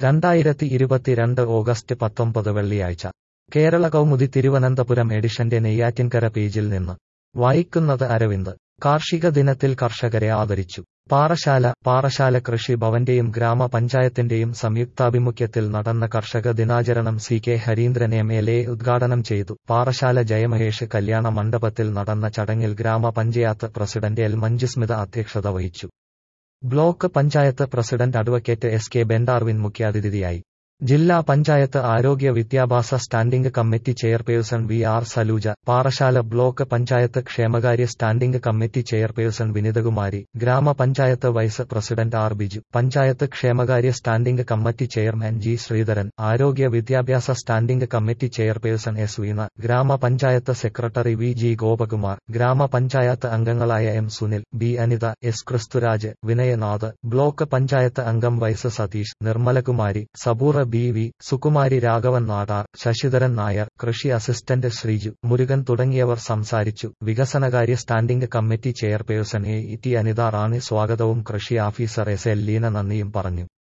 2022 August 19 വെള്ളിയാഴ്ച കേരള കൗമുദി തിരുവനന്തപുരം എഡിഷന്റെ നെയ്യാറ്റിൻകര പേജിൽ നിന്ന് വായിക്കുന്നത് അരവിന്ദ്. കാർഷിക ദിനത്തിൽ കർഷകരെ ആദരിച്ചു. പാറശാല കൃഷി ഭവന്റെയും ഗ്രാമപഞ്ചായത്തിന്റെയും സംയുക്താഭിമുഖ്യത്തിൽ നടന്ന കർഷക ദിനാചരണം CK ഹരീന്ദ്രൻ MLA ഉദ്ഘാടനം ചെയ്തു. പാറശാല ജയമഹേഷ് കല്യാണ മണ്ഡപത്തിൽ നടന്ന ചടങ്ങിൽ ഗ്രാമപഞ്ചായത്ത് പ്രസിഡന്റ് L മഞ്ജുസ്മിത അധ്യക്ഷത വഹിച്ചു. Block panchayat president advocate SK Ben Darwin മുഖ്യാതിഥിയായി. ജില്ലാ പഞ്ചായത്ത് ആരോഗ്യ വിദ്യാഭ്യാസ standing committee chairperson VR Saluja, Parassala block panchayat ക്ഷേമകാര്യ സ്റ്റാൻഡിംഗ് കമ്മിറ്റി ചെയർപേഴ്സൺ വിനിതകുമാരി, ഗ്രാമപഞ്ചായത്ത് vice president R Biju, panchayat ക്ഷേമകാര്യ standing committee chairman G Sreedharan, ആരോഗ്യ വിദ്യാഭ്യാസ standing committee chairperson S Veena, ഗ്രാമപഞ്ചായത്ത് സെക്രട്ടറി VG ഗോപകുമാർ, ഗ്രാമപഞ്ചായത്ത് അംഗങ്ങളായ M Sunil, B Anitha, S Kristhuraj, Vinayanath, block panchayat അംഗം വൈസ് സതീഷ്, നിർമ്മലകുമാരി, സബൂറ BV, സുകുമാരി, രാഘവൻ നാടാർ, ശശിധരൻ നായർ, കൃഷി അസിസ്റ്റന്റ് ശ്രീജു, മുരുകൻ തുടങ്ങിയവർ സംസാരിച്ചു. വികസനകാര്യ standing committee chairperson AET Anitha Rani സ്വാഗതവും കൃഷി ഓഫീസർ SL ലീന നന്ദിയും പറഞ്ഞു.